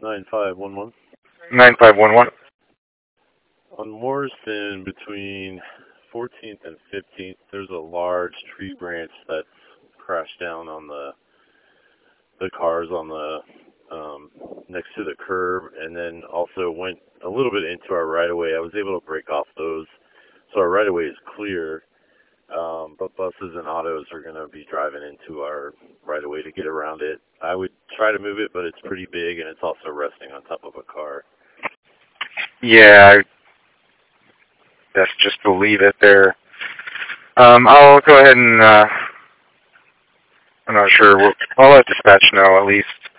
9511. 9511. On Morrison, between 14th and 15th, there's a large tree branch that's crashed down on the cars on the next to the curb, and then also went a little bit into our right-of-way. I was able to break off those, so our right-of-way is clear, but buses and autos are going to be driving into our right-of-way to get around it. I would try to move it, but it's pretty big, and it's also resting on top of a car. Yeah, best just to leave it there. I'll go ahead and, I'm not sure, I'll let dispatch know at least.